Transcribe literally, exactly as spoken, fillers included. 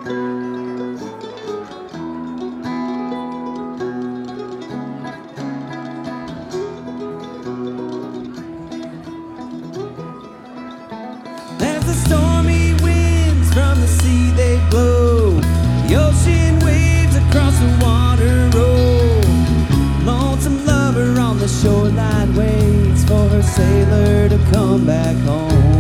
As the stormy winds from the sea they blow, the ocean waves across the water roll. Lonesome lover on the shoreline waits for her sailor to come back home.